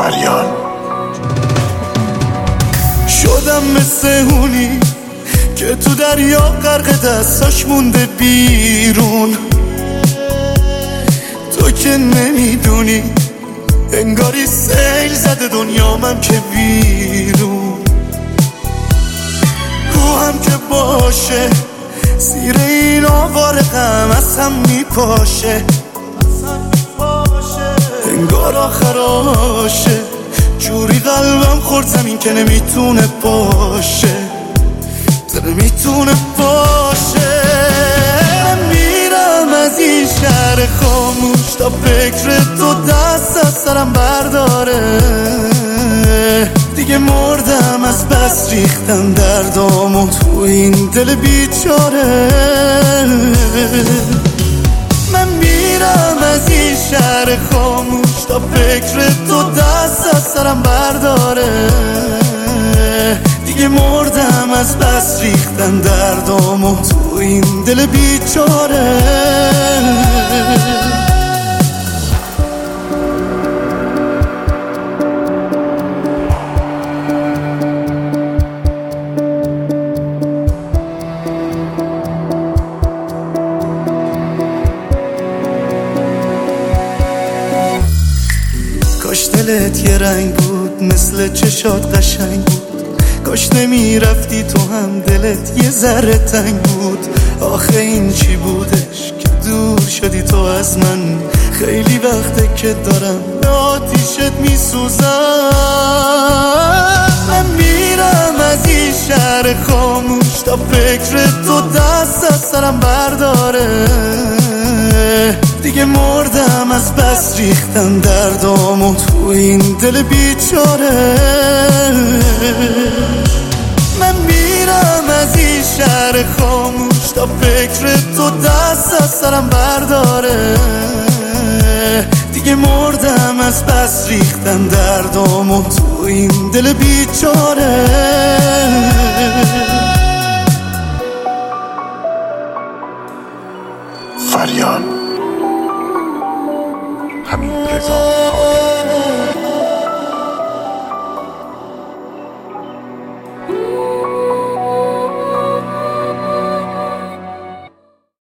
فریاد. شدم مثل اونی که تو دریا غرق دستاش مونده بیرون. تو که نمیدونی انگاری سیل زده دنیامم که بیرون. روحم که باشه زیر این آوار غم از هم میپاشه. انگار آخراشه جوری قلبم خورد زمین که نمیتونه باشه، نمیتونه باشه. میرم از این شهر خاموش تا فکر تو دست از سرم برداره. دیگه مردم از بس ریختن دردامو تو این دل بیچاره. من میرم از این شهر خاموش تا فکر تو دست از سرم برداره. دیگه مردم از بس ریختن دردامو تو این دل بیچاره. کاش دلت یه رنگ بود مثل چشات قشنگ بود. کاش نمیرفتی تو هم دلت یه ذره تنگ بود. آخه این چی بودش که دور شدی تو از من؟ خیلی وقته که دارم به آتیشت میسوزم. من میرم از این شهر خاموش تا فکر تو دست از سرم برداره. دیگه مردم از بس ریختن دردامو تو این دل بیچاره. من میرم از این شهر خاموش تا فکر تو دست از سرم برداره. دیگه مردم از بس ریختن دردامو تو این دل بیچاره. فریاد. همین رضا.